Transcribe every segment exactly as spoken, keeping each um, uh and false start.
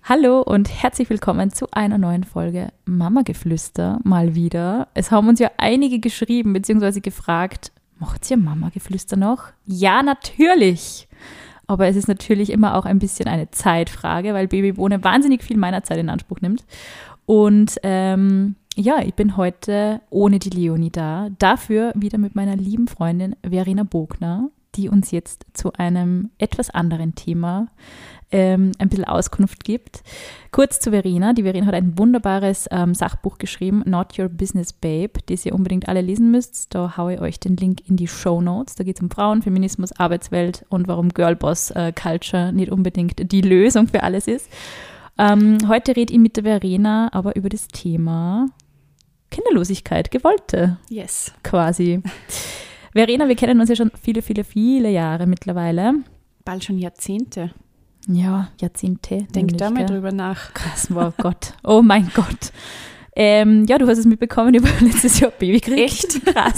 Hallo und herzlich willkommen zu einer neuen Folge Mama-Geflüster, mal wieder. Es haben uns ja einige geschrieben bzw. gefragt, macht ihr Mama-Geflüster noch? Ja, natürlich! Aber es ist natürlich immer auch ein bisschen eine Zeitfrage, weil Babybohne wahnsinnig viel meiner Zeit in Anspruch nimmt. Und ähm, ja, ich bin heute ohne die Leonie da, dafür wieder mit meiner lieben Freundin Verena Bogner, die uns jetzt zu einem etwas anderen Thema ähm, ein bisschen Auskunft gibt. Kurz zu Verena. Die Verena hat ein wunderbares ähm, Sachbuch geschrieben, Not Your Business Babe, das ihr unbedingt alle lesen müsst. Da haue ich euch den Link in die Shownotes. Da geht es um Frauen, Feminismus, Arbeitswelt und warum Girlboss äh, Culture nicht unbedingt die Lösung für alles ist. Ähm, heute rede ich mit der Verena aber über das Thema Kinderlosigkeit, Gewollte. Yes. Quasi. Verena, wir kennen uns ja schon viele, viele, viele Jahre mittlerweile. Bald schon Jahrzehnte. Ja, Jahrzehnte. Denk da mal gell? drüber nach. Krass, oh Gott. Oh mein Gott. Ähm, ja, du hast es mitbekommen, ich habe letztes Jahr Baby gekriegt. Echt? Krass.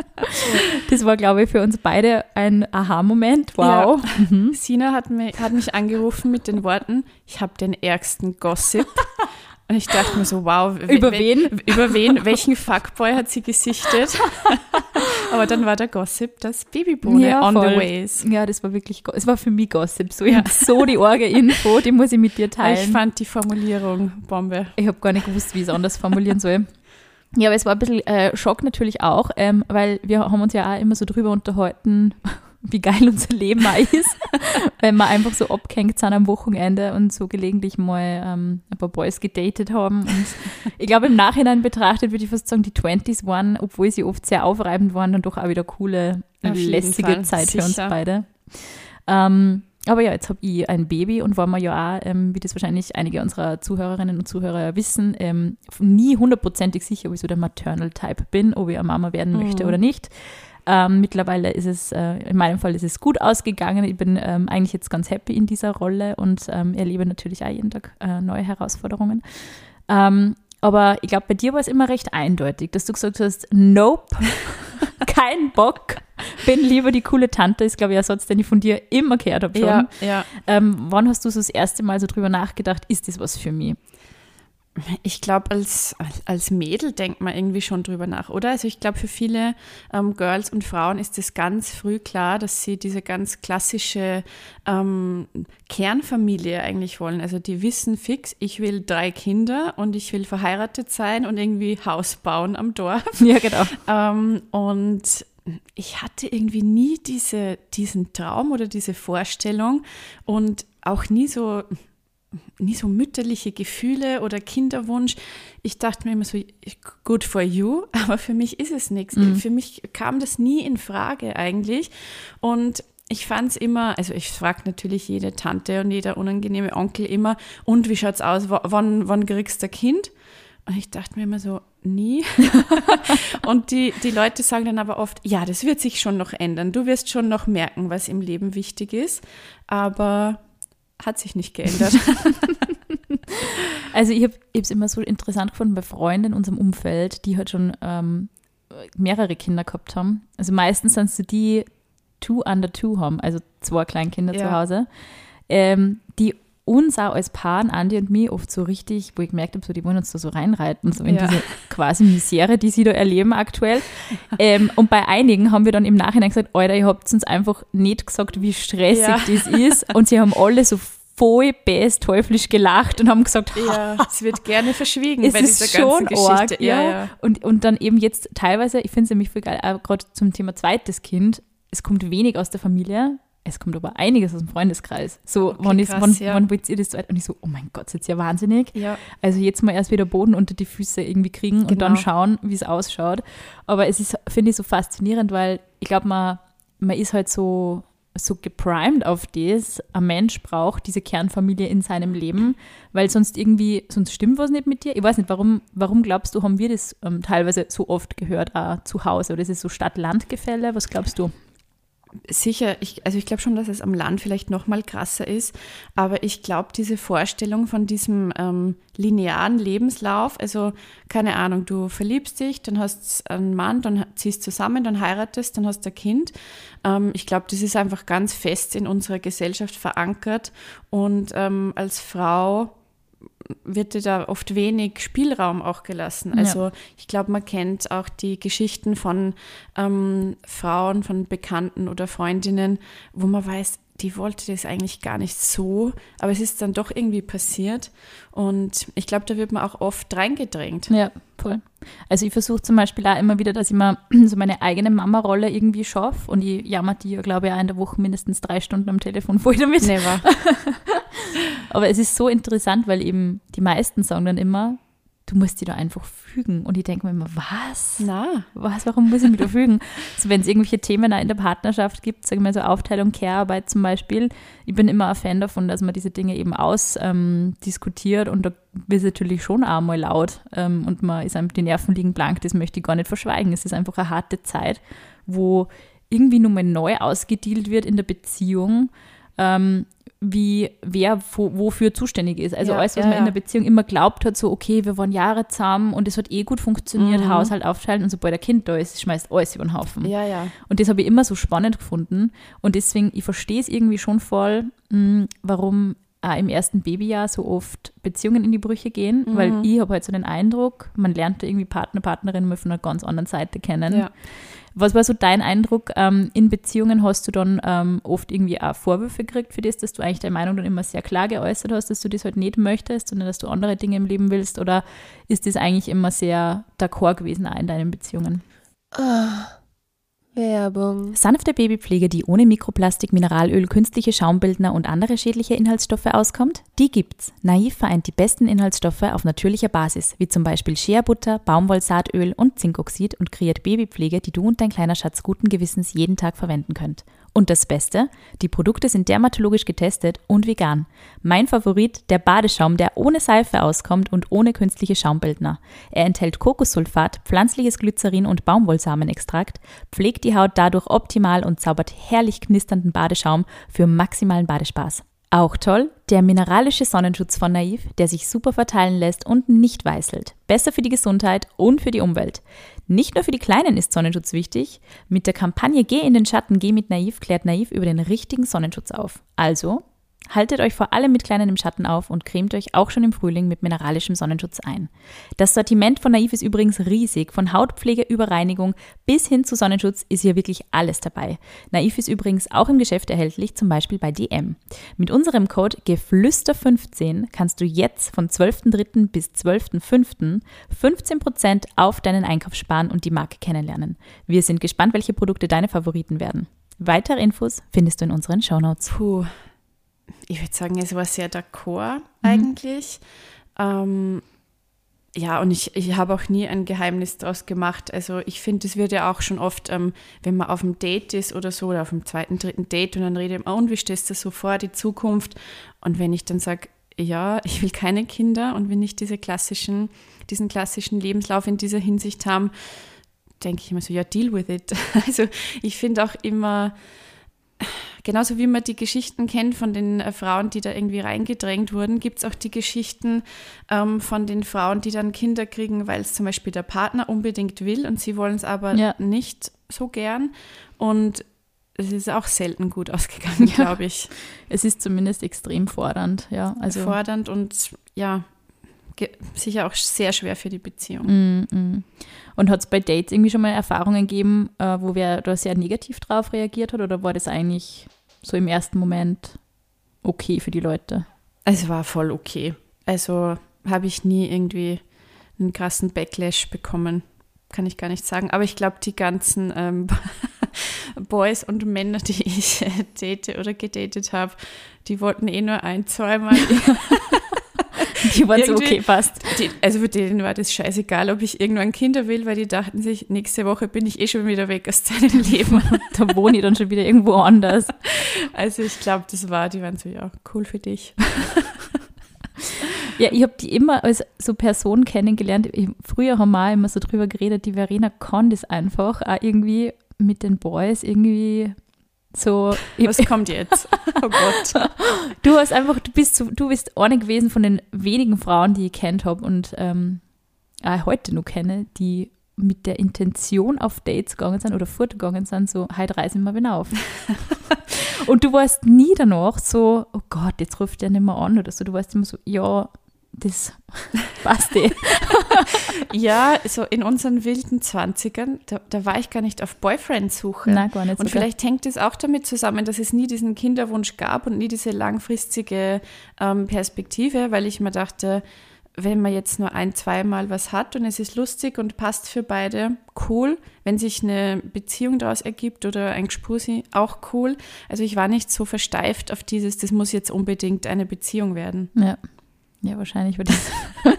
Das war, glaube ich, für uns beide ein Aha-Moment. Wow. Ja. Mhm. Sina hat mich, hat mich angerufen mit den Worten, ich habe den ärgsten Gossip. Und ich dachte mir so, wow. Über wen? Über wen? Welchen Fuckboy hat sie gesichtet? Aber dann war der Gossip, dass Babybohne ja, on voll. the way ist. Ja, das war wirklich, es war für mich Gossip. So, ich habe so die Orga-Info, die muss ich mit dir teilen. Ich fand die Formulierung Bombe. Ich habe gar nicht gewusst, wie ich es anders formulieren soll. Ja, aber es war ein bisschen äh, Schock natürlich auch, ähm, weil wir haben uns ja auch immer so drüber unterhalten, wie geil unser Leben auch ist, wenn wir einfach so abgehängt sind am Wochenende und so gelegentlich mal ähm, ein paar Boys gedatet haben. Und ich glaube, im Nachhinein betrachtet würde ich fast sagen, die Twenties waren, obwohl sie oft sehr aufreibend waren, dann doch auch wieder coole, lässige Fall, Zeit sicher. für uns beide. Ähm, aber ja, jetzt habe ich ein Baby und war mir ja auch, ähm, wie das wahrscheinlich einige unserer Zuhörerinnen und Zuhörer wissen, ähm, nie hundertprozentig sicher, ob ich so der Maternal-Type bin, ob ich eine Mama werden möchte mhm. oder nicht. Ähm, mittlerweile ist es, äh, in meinem Fall ist es gut ausgegangen. Ich bin ähm, eigentlich jetzt ganz happy in dieser Rolle und ähm, erlebe natürlich auch jeden Tag äh, neue Herausforderungen. Ähm, aber ich glaube, bei dir war es immer recht eindeutig, dass du gesagt hast, nope, kein Bock, bin lieber die coole Tante, ist glaube ich ein Satz, den ich von dir immer gehört habe schon. Ja, ja. Ähm, wann hast du so das erste Mal so drüber nachgedacht, ist das was für mich? Ich glaube, als, als Mädel denkt man irgendwie schon drüber nach, oder? Also ich glaube, für viele ähm, Girls und Frauen ist es ganz früh klar, dass sie diese ganz klassische ähm, Kernfamilie eigentlich wollen. Also die wissen fix, ich will drei Kinder und ich will verheiratet sein und irgendwie Haus bauen am Dorf. Ja, genau. Ähm, und ich hatte irgendwie nie diese, diesen Traum oder diese Vorstellung und auch nie so... nie so mütterliche Gefühle oder Kinderwunsch. Ich dachte mir immer so, good for you, aber für mich ist es nichts. Mhm. Für mich kam das nie in Frage eigentlich. Und ich fand es immer, also ich frage natürlich jede Tante und jeder unangenehme Onkel immer, und wie schaut's aus, w- wann, wann kriegst du ein Kind? Und ich dachte mir immer so, nie. Und die, die Leute sagen dann aber oft, ja, das wird sich schon noch ändern. Du wirst schon noch merken, was im Leben wichtig ist. Aber hat sich nicht geändert. Also ich habe es immer so interessant gefunden bei Freunden in unserem Umfeld, die halt schon ähm, mehrere Kinder gehabt haben. Also meistens sind es so die two under two haben, also zwei Kleinkinder ja. zu Hause, ähm, die uns auch als Paar, Andi und mich, oft so richtig, wo ich gemerkt habe, so, die wollen uns da so reinreiten, so in ja. diese quasi Misere, die sie da erleben aktuell. ähm, und bei einigen haben wir dann im Nachhinein gesagt, Alter, ihr habt uns einfach nicht gesagt, wie stressig ja. das ist. Und sie haben alle so voll best teuflisch gelacht und haben gesagt, ja, es wird gerne verschwiegen es bei ist dieser schon ganzen Geschichte. Arg, ja. Ja, ja. Und, und dann eben jetzt teilweise, ich finde es nämlich voll geil, auch gerade zum Thema zweites Kind, es kommt wenig aus der Familie, es kommt aber einiges aus dem Freundeskreis. So, Okay, wann, ist, krass, wann, ja. wann wollt ihr das zweit? Und ich so, oh mein Gott, das ist jetzt ja wahnsinnig. Ja. Also jetzt mal erst wieder Boden unter die Füße irgendwie kriegen und Genau. dann schauen, wie es ausschaut. Aber es ist, finde ich, so faszinierend, weil ich glaube, man, man ist halt so, so geprimed auf das, ein Mensch braucht diese Kernfamilie in seinem Leben, weil sonst irgendwie, sonst stimmt was nicht mit dir. Ich weiß nicht, warum, warum glaubst du, haben wir das ähm, teilweise so oft gehört, auch zu Hause? Oder ist es so Stadt-Land-Gefälle? Was glaubst du? Sicher, ich, also ich glaube schon, dass es am Land vielleicht noch mal krasser ist, aber ich glaube, diese Vorstellung von diesem ähm, linearen Lebenslauf, also keine Ahnung, du verliebst dich, dann hast du einen Mann, dann ziehst zusammen, dann heiratest, dann hast du ein Kind. Ähm, ich glaube, das ist einfach ganz fest in unserer Gesellschaft verankert und ähm, als Frau wird dir da oft wenig Spielraum auch gelassen. Also ja. ich glaube, man kennt auch die Geschichten von ähm, Frauen, von Bekannten oder Freundinnen, wo man weiß, die wollte das eigentlich gar nicht so, aber es ist dann doch irgendwie passiert und ich glaube, da wird man auch oft reingedrängt. Ja, voll. Also ich versuche zum Beispiel auch immer wieder, dass ich mir so meine eigene Mama-Rolle irgendwie schaffe und ich jammer die ja, glaube ich, auch in der Woche mindestens drei Stunden am Telefon voll damit. Never. Aber es ist so interessant, weil eben die meisten sagen dann immer, du musst dich da einfach fügen. Und ich denke mir immer, was? Na. Was, warum muss ich mich da fügen? Also wenn es irgendwelche Themen in der Partnerschaft gibt, sagen wir so Aufteilung, Care-Arbeit zum Beispiel, ich bin immer ein Fan davon, dass man diese Dinge eben ausdiskutiert ähm, und da wird es natürlich schon auch mal laut ähm, und man ist einem, die Nerven liegen blank, das möchte ich gar nicht verschweigen. Es ist einfach eine harte Zeit, wo irgendwie nur mal neu ausgedealt wird in der Beziehung, ähm, wie wer wo, wofür zuständig ist. Also ja, alles, was ja, man in ja. der Beziehung immer glaubt hat, so okay, wir waren Jahre zusammen und es hat eh gut funktioniert, mhm. Haushalt aufteilen und sobald ein Kind da ist, schmeißt alles über den Haufen. Ja, ja. Und das habe ich immer so spannend gefunden und deswegen, ich verstehe es irgendwie schon voll, mh, warum auch im ersten Babyjahr so oft Beziehungen in die Brüche gehen, mhm. weil ich habe halt so den Eindruck, man lernt da irgendwie Partner, Partnerin mal von einer ganz anderen Seite kennen. Ja. Was war so dein Eindruck? Ähm, in Beziehungen hast du dann ähm, oft irgendwie auch Vorwürfe gekriegt für das, dass du eigentlich deine Meinung dann immer sehr klar geäußert hast, dass du das halt nicht möchtest, sondern dass du andere Dinge im Leben willst? Oder ist das eigentlich immer sehr d'accord gewesen auch in deinen Beziehungen? Ah, Werbung. Sanfte Babypflege, die ohne Mikroplastik, Mineralöl, künstliche Schaumbildner und andere schädliche Inhaltsstoffe auskommt? Die gibt's. Naïv vereint die besten Inhaltsstoffe auf natürlicher Basis, wie zum Beispiel Shea-Butter, Baumwollsaatöl und Zinkoxid und kreiert Babypflege, die du und dein kleiner Schatz guten Gewissens jeden Tag verwenden könnt. Und das Beste? Die Produkte sind dermatologisch getestet und vegan. Mein Favorit, der Badeschaum, der ohne Seife auskommt und ohne künstliche Schaumbildner. Er enthält Kokossulfat, pflanzliches Glycerin und Baumwollsamenextrakt, pflegt die Haut dadurch optimal und zaubert herrlich knisternden Badeschaum für maximalen Badespaß. Auch toll, der mineralische Sonnenschutz von Naïv, der sich super verteilen lässt und nicht weißelt. Besser für die Gesundheit und für die Umwelt. Nicht nur für die Kleinen ist Sonnenschutz wichtig. Mit der Kampagne Geh in den Schatten, geh mit Naïv klärt Naïv über den richtigen Sonnenschutz auf. Also, haltet euch vor allem mit Kleinen im Schatten auf und cremt euch auch schon im Frühling mit mineralischem Sonnenschutz ein. Das Sortiment von Naïv ist übrigens riesig. Von Hautpflege über Reinigung bis hin zu Sonnenschutz ist hier wirklich alles dabei. Naïv ist übrigens auch im Geschäft erhältlich, zum Beispiel bei D M. Mit unserem Code Geflüster fünfzehn kannst du jetzt von zwölften dritten bis zwölften fünften fünfzehn Prozent auf deinen Einkauf sparen und die Marke kennenlernen. Wir sind gespannt, welche Produkte deine Favoriten werden. Weitere Infos findest du in unseren Shownotes. Puh. Ich würde sagen, es war sehr d'accord eigentlich. Mhm. Ähm, ja, und ich, ich habe auch nie ein Geheimnis daraus gemacht. Also ich finde, es wird ja auch schon oft, ähm, wenn man auf einem Date ist oder so, oder auf dem zweiten, dritten Date und dann redet man, und wie stellst du so vor, die Zukunft? Und wenn ich dann sage, ja, ich will keine Kinder und will nicht diese klassischen, diesen klassischen Lebenslauf in dieser Hinsicht haben, denke ich immer so, ja, deal with it. Also ich finde auch immer, genauso wie man die Geschichten kennt von den äh, Frauen, die da irgendwie reingedrängt wurden, gibt es auch die Geschichten ähm, von den Frauen, die dann Kinder kriegen, weil es zum Beispiel der Partner unbedingt will und sie wollen es aber ja. nicht so gern. Und es ist auch selten gut ausgegangen, ja. glaube ich. Es ist zumindest extrem fordernd. Ja, also fordernd und ja, ge- sicher auch sehr schwer für die Beziehung. Mm, mm. Und hat es bei Dates irgendwie schon mal Erfahrungen gegeben, äh, wo wer da sehr negativ drauf reagiert hat oder war das eigentlich so im ersten Moment okay für die Leute? Es war voll okay. Also habe ich nie irgendwie einen krassen Backlash bekommen, kann ich gar nicht sagen. Aber ich glaube, die ganzen ähm, Boys und Männer, die ich äh, date oder gedatet habe, die wollten eh nur ein, zweimal. Die waren so, okay, passt. Die, also für denen war das scheißegal, ob ich irgendwann Kinder will, weil die dachten sich, nächste Woche bin ich eh schon wieder weg aus deinem Leben. Da wohne ich dann schon wieder irgendwo anders. Also ich glaube, das war, die waren so, ja, cool für dich. Ja, ich habe die immer als so Person kennengelernt. Ich, früher haben wir auch immer so drüber geredet, die Verena kann das einfach auch irgendwie mit den Boys irgendwie so. Was kommt jetzt? Oh Gott. Du hast einfach, du bist so, du bist eine gewesen von den wenigen Frauen, die ich kennt habe und ähm, auch heute noch kenne, die mit der Intention auf Dates gegangen sind oder fortgegangen sind, so, heute reisen wir wieder auf. Und du warst nie danach so, oh Gott, jetzt ruft der nicht mehr an oder so. Du warst immer so, ja, das passt eh. Ja, so in unseren wilden Zwanzigern, da, da war ich gar nicht auf Boyfriend-Suche. Nein, gar nicht Und sogar. vielleicht hängt es auch damit zusammen, dass es nie diesen Kinderwunsch gab und nie diese langfristige ähm, Perspektive, weil ich mir dachte, wenn man jetzt nur ein-, zweimal was hat und es ist lustig und passt für beide, cool. Wenn sich eine Beziehung daraus ergibt oder ein Gspusi, auch cool. Also ich war nicht so versteift auf dieses, das muss jetzt unbedingt eine Beziehung werden. Ja, ja wahrscheinlich wird das.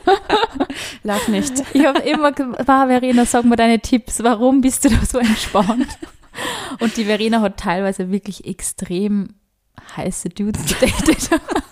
Lach nicht. Ich habe immer gesagt, Verena, sag mir deine Tipps, warum bist du da so entspannt? Und die Verena hat teilweise wirklich extrem heiße Dudes gedatet.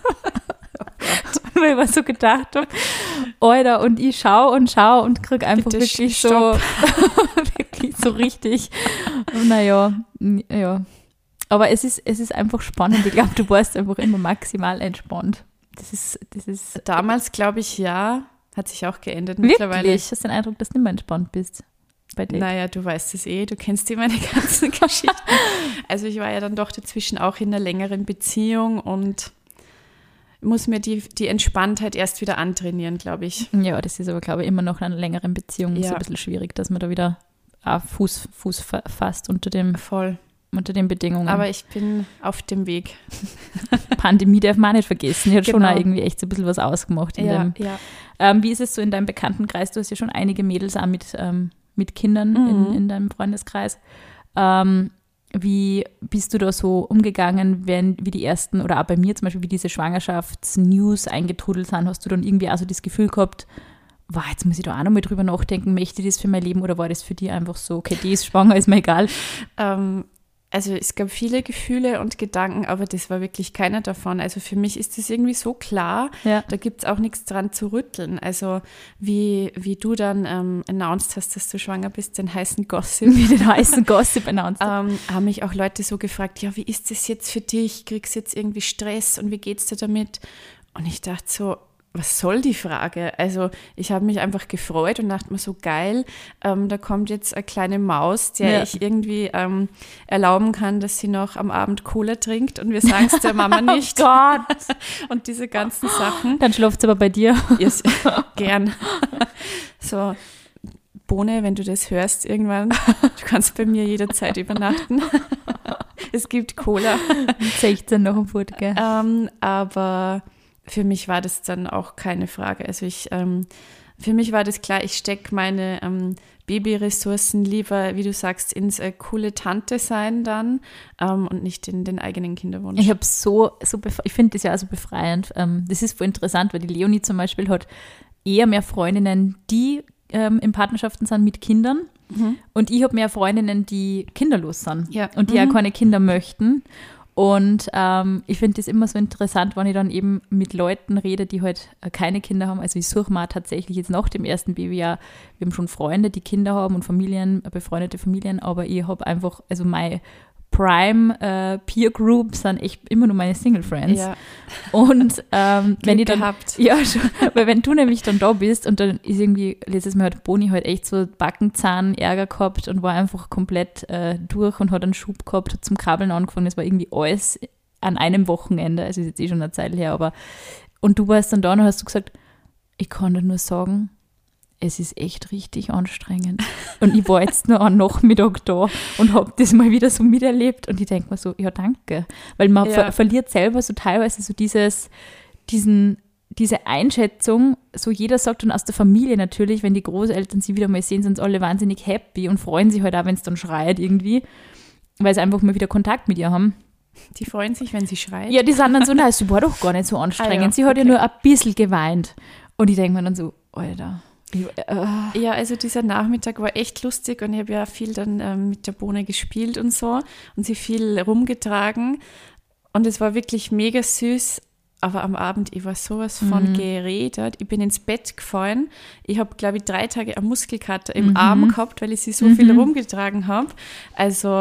Weil ich mir so gedacht habe, Alter, und ich schaue und schaue und kriege einfach Bitte wirklich stopp. so, wirklich so richtig, naja, ja. Aber es ist, es ist einfach spannend. Ich glaube, du warst einfach immer maximal entspannt. Das ist, das ist Damals glaube ich ja, hat sich auch geändert mittlerweile. wirklich. Hast du den Eindruck, dass du nicht mehr entspannt bist bei dir? Naja, du weißt es eh, du kennst eh meine ganzen Geschichten. Also ich war ja dann doch dazwischen auch in einer längeren Beziehung und muss mir die, die Entspanntheit erst wieder antrainieren, glaube ich. Ja, das ist aber, glaube ich, immer noch in einer längeren Beziehung Ja. so ein bisschen schwierig, dass man da wieder auch Fuß, Fuß fa- fasst unter, dem, Voll. unter den Bedingungen. Aber ich bin auf dem Weg. Pandemie darf man auch nicht vergessen. Die hat schon Genau. auch irgendwie echt so ein bisschen was ausgemacht. In Ja, dem, ja. ähm, wie ist es so in deinem Bekanntenkreis? Du hast ja schon einige Mädels auch mit, ähm, mit Kindern Mhm. in, in deinem Freundeskreis. Ähm, wie bist du da so umgegangen, wenn wie die ersten, oder auch bei mir zum Beispiel, wie diese Schwangerschaftsnews eingetrudelt sind? Hast du dann irgendwie auch so das Gefühl gehabt, wow, jetzt muss ich da auch nochmal drüber nachdenken, möchte ich das für mein Leben, oder war das für die einfach so, okay, die ist schwanger, ist mir egal? Ähm, also es gab viele Gefühle und Gedanken, aber das war wirklich keiner davon. Also für mich ist das irgendwie so klar, Ja. da gibt es auch nichts dran zu rütteln. Also wie, wie du dann ähm, announced hast, dass du schwanger bist, den heißen Gossip. Wie den heißen Gossip announced. Ähm, haben mich auch Leute so gefragt, ja, wie ist das jetzt für dich? Kriegst du jetzt irgendwie Stress und wie geht's dir damit? Und ich dachte so, was soll die Frage? Also ich habe mich einfach gefreut und dachte mir so, geil, ähm, da kommt jetzt eine kleine Maus, der Ja. ich irgendwie ähm, erlauben kann, dass sie noch am Abend Cola trinkt und wir sagen es der Mama nicht. Oh Gott! Und diese ganzen Sachen. Dann schläft sie aber bei dir. Yes, gern. So, Bohne, wenn du das hörst irgendwann, du kannst bei mir jederzeit übernachten. Es gibt Cola. sechzehn noch im Furt, gell? Ähm, aber für mich war das dann auch keine Frage. Also ich, ähm, für mich war das klar, ich stecke meine ähm, Babyressourcen lieber, wie du sagst, ins äh, coole Tante sein dann ähm, und nicht in den eigenen Kinderwunsch. Ich habe so, so bef- ich finde das ja auch so befreiend. Ähm, das ist voll interessant, weil die Leonie zum Beispiel hat eher mehr Freundinnen, die ähm, in Partnerschaften sind mit Kindern. Mhm. Und ich habe mehr Freundinnen, die kinderlos sind Ja. und die Mhm. auch keine Kinder möchten. Und ähm, ich finde das immer so interessant, wenn ich dann eben mit Leuten rede, die halt äh, keine Kinder haben. Also ich suche mal tatsächlich jetzt nach dem ersten Babyjahr, wir haben schon Freunde, die Kinder haben und Familien, äh, befreundete Familien, aber ich habe einfach, also meine Prime äh, Peer Group sind echt immer nur meine Single Friends. Ja, Und ähm, wenn Glück ich dann gehabt. ja, schon. Weil wenn du nämlich dann da bist und dann ist irgendwie, letztes Mal hat Boni halt echt so Backenzahn Ärger gehabt und war einfach komplett äh, durch und hat einen Schub gehabt, hat zum Krabbeln angefangen. Das war irgendwie alles an einem Wochenende, also ist jetzt eh schon eine Zeit her, aber und du warst dann da und hast du gesagt, ich kann dir nur sagen, es ist echt richtig anstrengend. Und ich war jetzt nur am Nachmittag da und habe das mal wieder so miterlebt und ich denke mir so, ja danke. Weil man Ja. ver- verliert selber so teilweise so dieses, diesen, diese Einschätzung, so jeder sagt dann aus der Familie natürlich, wenn die Großeltern sie wieder mal sehen, sind sie alle wahnsinnig happy und freuen sich halt auch, wenn es dann schreit irgendwie, weil sie einfach mal wieder Kontakt mit ihr haben. Die freuen sich, wenn sie schreit. Ja, die sind dann so, nein, sie war doch gar nicht so anstrengend. Ah ja, sie hat ja okay. nur ein bisschen geweint. Und ich denke mir dann so, Alter, ich, äh, Ja, also dieser Nachmittag war echt lustig und ich habe ja viel dann ähm, mit der Bohne gespielt und so und sie viel rumgetragen und es war wirklich mega süß, aber am Abend, ich war sowas von Mhm. geredet, ich bin ins Bett gefallen, ich habe, glaube ich, drei Tage einen Muskelkater im Mhm. Arm gehabt, weil ich sie so Mhm. viel rumgetragen habe, also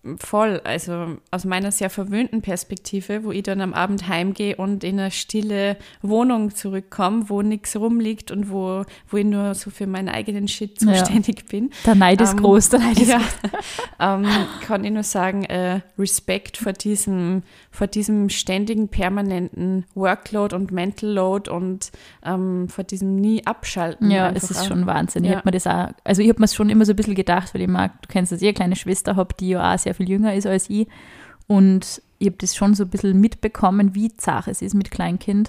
voll. Also aus meiner sehr verwöhnten Perspektive, wo ich dann am Abend heimgehe und in eine stille Wohnung zurückkomme, wo nichts rumliegt und wo, wo ich nur so für meinen eigenen Shit zuständig ja. bin. Der Neid ist ähm, groß, der Neid ist ja, groß. ähm, kann ich nur sagen, äh, Respekt vor diesem, vor diesem ständigen, permanenten Workload und Mental Load und ähm, vor diesem nie Abschalten. Ja, es ist auch. schon Wahnsinn. Ja. Ich habe mir das auch, also ich habe mir schon immer so ein bisschen gedacht, weil ich mag, du kennst das, ich eine kleine Schwester habe, die ja auch sehr viel jünger ist als ich, und ich habe das schon so ein bisschen mitbekommen, wie zart es ist mit Kleinkind,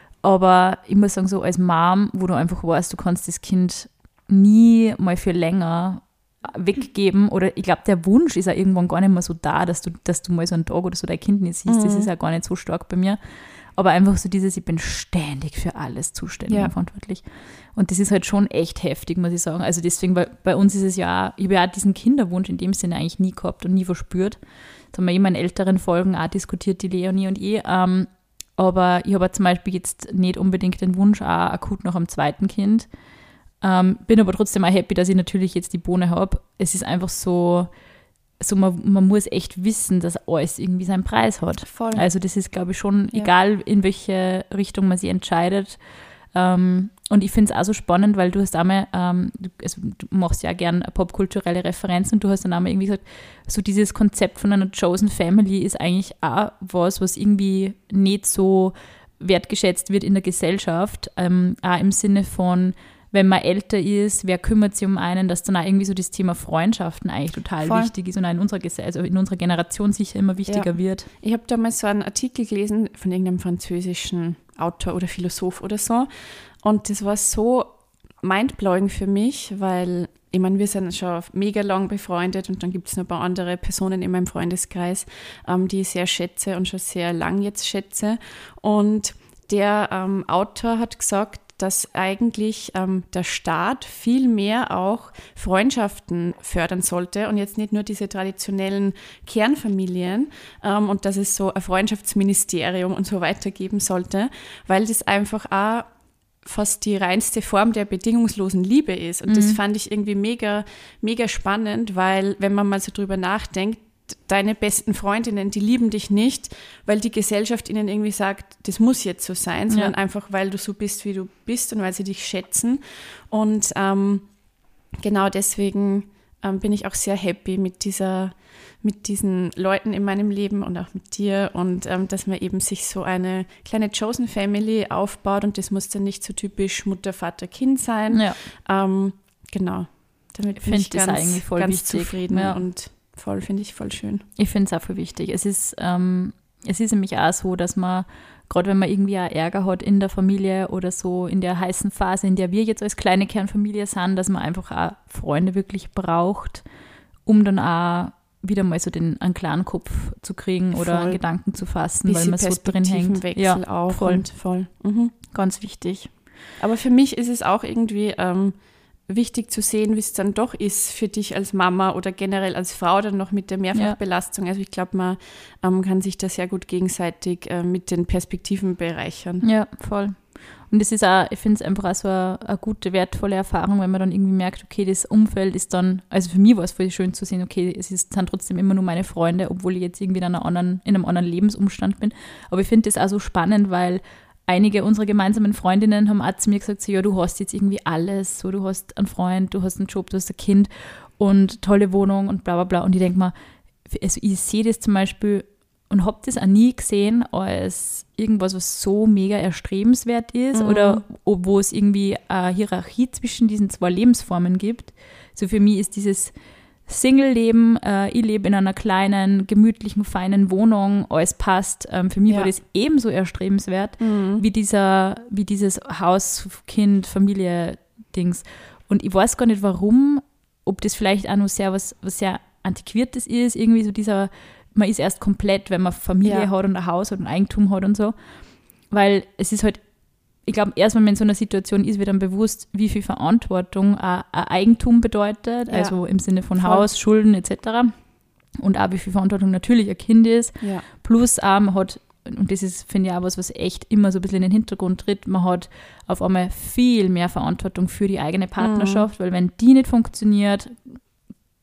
aber ich muss sagen, so als Mom, wo du einfach weißt, du kannst das Kind nie mal für länger weggeben, oder ich glaube, der Wunsch ist ja irgendwann gar nicht mehr so da, dass du, dass du mal so einen Tag oder so dein Kind nicht siehst, mhm. das ist ja gar nicht so stark bei mir, aber einfach so dieses, ich bin ständig für alles zuständig ja. und verantwortlich. Und das ist halt schon echt heftig, muss ich sagen. Also deswegen, weil bei uns ist es ja, ich habe ja auch diesen Kinderwunsch in dem Sinne eigentlich nie gehabt und nie verspürt. Das haben wir immer in älteren Folgen auch diskutiert, die Leonie und ich. Ähm, aber ich habe zum Beispiel jetzt nicht unbedingt den Wunsch auch akut nach einem zweiten Kind. Ähm, bin aber trotzdem auch happy, dass ich natürlich jetzt die Bohne habe. Es ist einfach so, so man, man muss echt wissen, dass alles irgendwie seinen Preis hat. Voll. Also das ist, glaube ich, schon, ja. egal in welche Richtung man sich entscheidet. Ähm, und ich finde es auch so spannend, weil du hast einmal, ähm, du, also du machst ja gern popkulturelle Referenzen und du hast dann einmal irgendwie gesagt, so dieses Konzept von einer Chosen Family ist eigentlich auch was, was irgendwie nicht so wertgeschätzt wird in der Gesellschaft, ähm, auch im Sinne von, wenn man älter ist, wer kümmert sich um einen, dass dann auch irgendwie so das Thema Freundschaften eigentlich total Voll. wichtig ist und auch in unserer, also in unserer Generation sicher immer wichtiger ja. wird. Ich habe damals so einen Artikel gelesen von irgendeinem französischen Autor oder Philosoph oder so, und das war so mindblowing für mich, weil ich meine, wir sind schon mega lang befreundet und dann gibt es noch ein paar andere Personen in meinem Freundeskreis, ähm, die ich sehr schätze und schon sehr lang jetzt schätze, und der ähm, Autor hat gesagt, dass eigentlich ähm, der Staat viel mehr auch Freundschaften fördern sollte und jetzt nicht nur diese traditionellen Kernfamilien ähm, und dass es so ein Freundschaftsministerium und so weiter geben sollte, weil das einfach auch fast die reinste Form der bedingungslosen Liebe ist. Und mhm. das fand ich irgendwie mega, mega spannend, weil wenn man mal so drüber nachdenkt, deine besten Freundinnen, die lieben dich nicht, weil die Gesellschaft ihnen irgendwie sagt, das muss jetzt so sein, sondern ja. einfach, weil du so bist, wie du bist und weil sie dich schätzen. Und ähm, genau deswegen ähm, bin ich auch sehr happy mit dieser, mit diesen Leuten in meinem Leben und auch mit dir, und ähm, dass man eben sich so eine kleine Chosen Family aufbaut, und das muss dann nicht so typisch Mutter, Vater, Kind sein. Ja. Ähm, genau. Damit bin ich, ich ganz, eigentlich voll ganz zufrieden ja. und voll, finde ich voll schön. Ich finde es auch voll wichtig. Es ist, ähm, es ist nämlich auch so, dass man, gerade wenn man irgendwie auch Ärger hat in der Familie oder so in der heißen Phase, in der wir jetzt als kleine Kernfamilie sind, dass man einfach auch Freunde wirklich braucht, um dann auch wieder mal so den, einen klaren Kopf zu kriegen oder voll. einen Gedanken zu fassen, weil man so drin hängt. Ja, auch voll. Und voll. Mhm. Ganz wichtig. Aber für mich ist es auch irgendwie ähm, wichtig zu sehen, wie es dann doch ist für dich als Mama oder generell als Frau dann noch mit der Mehrfachbelastung. Ja. Also ich glaube, man ähm, kann sich da sehr gut gegenseitig äh, mit den Perspektiven bereichern. Ja, voll. Und es ist auch, ich finde es einfach auch so eine, eine gute, wertvolle Erfahrung, wenn man dann irgendwie merkt, okay, das Umfeld ist dann, also für mich war es voll schön zu sehen, okay, es ist, sind trotzdem immer nur meine Freunde, obwohl ich jetzt irgendwie in, einer anderen, in einem anderen Lebensumstand bin. Aber ich finde das auch so spannend, weil einige unserer gemeinsamen Freundinnen haben auch zu mir gesagt, so, ja, du hast jetzt irgendwie alles, so, du hast einen Freund, du hast einen Job, du hast ein Kind und tolle Wohnung und bla bla bla. Und ich denke mal, also ich sehe das zum Beispiel und habe das auch nie gesehen als irgendwas, was so mega erstrebenswert ist, mhm. oder wo es irgendwie eine Hierarchie zwischen diesen zwei Lebensformen gibt. So für mich ist dieses Single-Leben, äh, ich lebe in einer kleinen, gemütlichen, feinen Wohnung, alles passt. Ähm, für mich ja. war das ebenso erstrebenswert mhm. wie dieser, wie dieses Haus, Kind, Familie-Dings. Und ich weiß gar nicht, warum, ob das vielleicht auch noch sehr was, was sehr Antiquiertes ist, irgendwie so dieser, man ist erst komplett, wenn man Familie ja. hat und ein Haus hat und Eigentum hat und so. Weil es ist halt, ich glaube, erst wenn man in so einer Situation ist, wird dann bewusst, wie viel Verantwortung ein Eigentum bedeutet, ja. also im Sinne von Voll. Haus, Schulden et cetera. Und auch wie viel Verantwortung natürlich ein Kind ist. Ja. Plus auch, man hat, und das ist, finde ich, auch was, was echt immer so ein bisschen in den Hintergrund tritt, man hat auf einmal viel mehr Verantwortung für die eigene Partnerschaft, mhm. weil wenn die nicht funktioniert,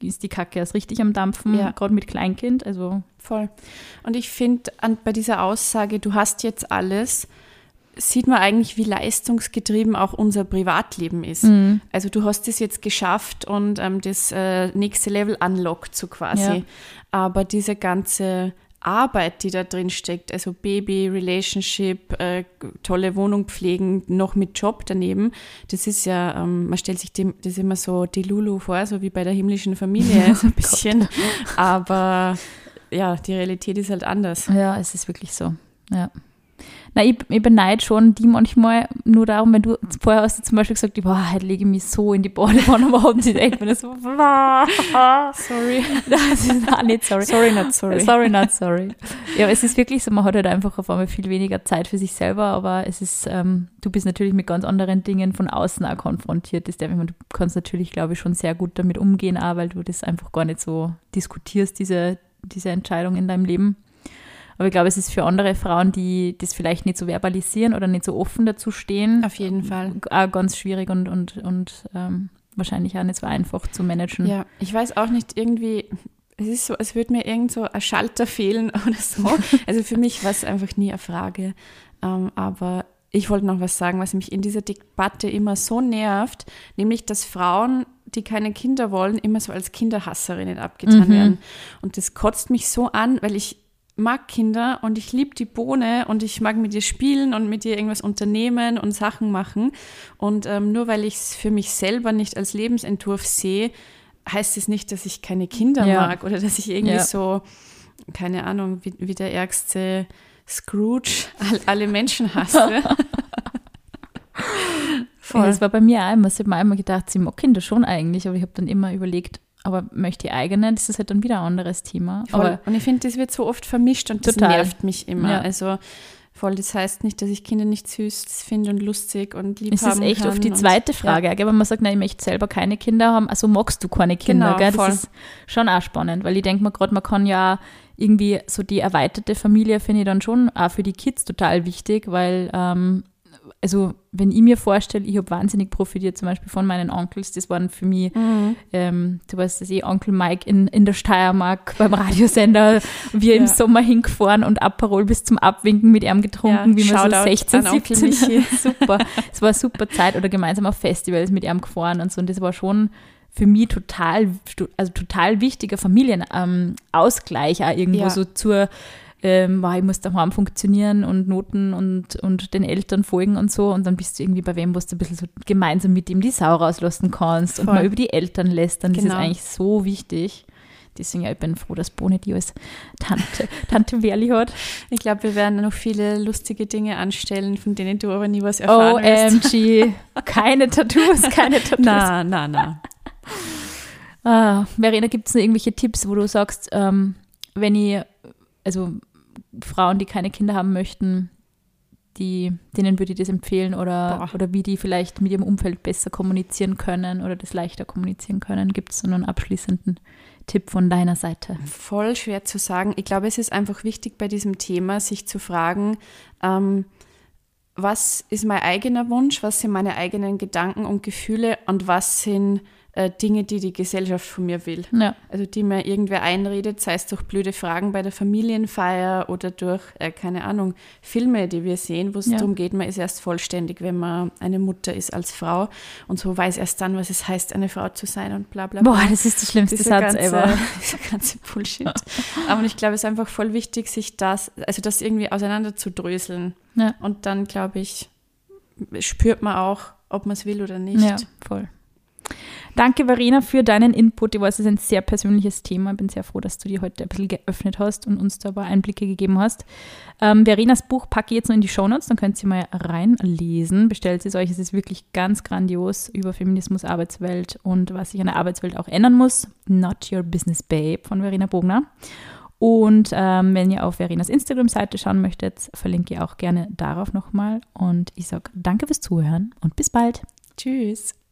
ist die Kacke erst richtig am Dampfen, Ja. gerade mit Kleinkind. Also Voll. Und ich finde, bei dieser Aussage, du hast jetzt alles, sieht man eigentlich, wie leistungsgetrieben auch unser Privatleben ist. Mhm. Also du hast es jetzt geschafft und ähm, das äh, nächste Level unlockt so quasi. Ja. Aber diese ganze Arbeit, die da drin steckt, also Baby, Relationship, äh, tolle Wohnung pflegen, noch mit Job daneben, das ist ja, ähm, man stellt sich dem, das immer so die Lulu vor, so wie bei der himmlischen Familie, so ein bisschen. Aber ja, die Realität ist halt anders. ja, es ist wirklich so. Ja. Na, ich, ich beneide schon die manchmal nur darum, wenn du vorher hast du zum Beispiel gesagt, boah, heute lege ich mich so in die Badewanne, aber haben sie denkt man so, Sorry. das ist auch nicht sorry. Sorry, not sorry. Sorry, not sorry. Ja, aber es ist wirklich so, man hat halt einfach auf einmal viel weniger Zeit für sich selber, aber es ist, ähm, du bist natürlich mit ganz anderen Dingen von außen auch konfrontiert. Das, ich meine, du kannst natürlich, glaube ich, schon sehr gut damit umgehen, auch weil du das einfach gar nicht so diskutierst, diese, diese Entscheidung in deinem Leben. Aber ich glaube, es ist für andere Frauen, die das vielleicht nicht so verbalisieren oder nicht so offen dazu stehen, Auf jeden Fall. auch ganz schwierig und, und, und ähm, wahrscheinlich auch nicht so einfach zu managen. Ja, ich weiß auch nicht, irgendwie, es ist so, als würde mir irgend so ein Schalter fehlen oder so. Also für mich war es einfach nie eine Frage. Ähm, aber ich wollte noch was sagen, was mich in dieser Debatte immer so nervt, nämlich, dass Frauen, die keine Kinder wollen, immer so als Kinderhasserinnen abgetan Mhm. werden. Und das kotzt mich so an, weil ich mag Kinder und ich liebe die Bohne und ich mag mit ihr spielen und mit ihr irgendwas unternehmen und Sachen machen. Und ähm, nur weil ich es für mich selber nicht als Lebensentwurf sehe, heißt es nicht, dass ich keine Kinder Ja. mag oder dass ich irgendwie Ja. so, keine Ahnung, wie, wie der ärgste Scrooge all, alle Menschen hasse. Ja, das war bei mir auch immer, ich habe mir einmal gedacht, sie mag Kinder schon eigentlich, aber ich habe dann immer überlegt, aber möchte die eigene, das ist halt dann wieder ein anderes Thema. Voll. Aber Und ich finde, das wird so oft vermischt und das Total. nervt mich immer. Ja. Also voll, das heißt nicht, dass ich Kinder nicht süß finde und lustig und lieb es ist haben echt kann oft die und- zweite Frage, gell, wenn man sagt, nein, ich möchte selber keine Kinder haben, also magst du keine Kinder, Genau, gell? Das voll. ist schon auch spannend, weil ich denke mir gerade, man kann ja irgendwie so die erweiterte Familie finde ich dann schon auch für die Kids total wichtig, weil ähm, also wenn ich mir vorstelle, ich habe wahnsinnig profitiert zum Beispiel von meinen Onkels, das waren für mich, Mhm. ähm, du weißt das eh, Onkel Mike in, in der Steiermark beim Radiosender, wir Ja. im Sommer hingefahren und Aperol bis zum Abwinken mit ihm getrunken, Ja, wie wir so Shoutout sechzehn, an Onkel siebzehn, Michi. super, es war eine super Zeit oder gemeinsam auf Festivals mit ihm gefahren und so und das war schon für mich total, also total wichtiger Familienausgleich auch irgendwo Ja. so zur ähm, wow, ich muss daheim funktionieren und Noten und, und den Eltern folgen und so und dann bist du irgendwie bei wem, wo du ein bisschen so gemeinsam mit ihm die Sau rauslassen kannst und Voll. mal über die Eltern lästern, das Genau. ist eigentlich so wichtig. Deswegen, ja, ich bin froh, dass Boni die als Tante, Tante Verli hat. Ich glaube, wir werden noch viele lustige Dinge anstellen, von denen du aber nie was erfahren O M wirst. G, keine Tattoos, keine Tattoos. Na, na, na. Ah, Verena, gibt es noch irgendwelche Tipps, wo du sagst, ähm, wenn ich, also Frauen, die keine Kinder haben möchten, die, denen würde ich das empfehlen oder, Boah. oder wie die vielleicht mit ihrem Umfeld besser kommunizieren können oder das leichter kommunizieren können? Gibt es so einen abschließenden Tipp von deiner Seite? Voll schwer zu sagen. Ich glaube, es ist einfach wichtig bei diesem Thema, sich zu fragen, ähm, was ist mein eigener Wunsch, was sind meine eigenen Gedanken und Gefühle und was sind äh, Dinge, die die Gesellschaft von mir will. Ja, Also die mir irgendwer einredet, sei es durch blöde Fragen bei der Familienfeier oder durch, äh, keine Ahnung, Filme, die wir sehen, wo es Ja. darum geht, man ist erst vollständig, wenn man eine Mutter ist als Frau und so weiß erst dann, was es heißt, eine Frau zu sein und bla bla bla. boah, das ist der schlimmste Dieser Satz ganze, ever. dieser ganze Bullshit. Aber ich glaube, es ist einfach voll wichtig, sich das, also das irgendwie auseinander zu dröseln. Ja. Und dann, glaube ich, spürt man auch, ob man es will oder nicht. Ja, voll. Danke, Verena, für deinen Input. Ich weiß, es ist ein sehr persönliches Thema. Ich bin sehr froh, dass du dir heute ein bisschen geöffnet hast und uns da ein paar Einblicke gegeben hast. Ähm, Verenas Buch packe ich jetzt noch in die Shownotes, dann könnt ihr mal reinlesen. Bestellt es euch, es ist wirklich ganz grandios über Feminismus, Arbeitswelt und was sich an der Arbeitswelt auch ändern muss. Not Your Business Babe von Verena Bogner. Und ähm, wenn ihr auf Verenas Instagram-Seite schauen möchtet, verlinke ich auch gerne darauf nochmal. Und ich sage danke fürs Zuhören und bis bald. Tschüss.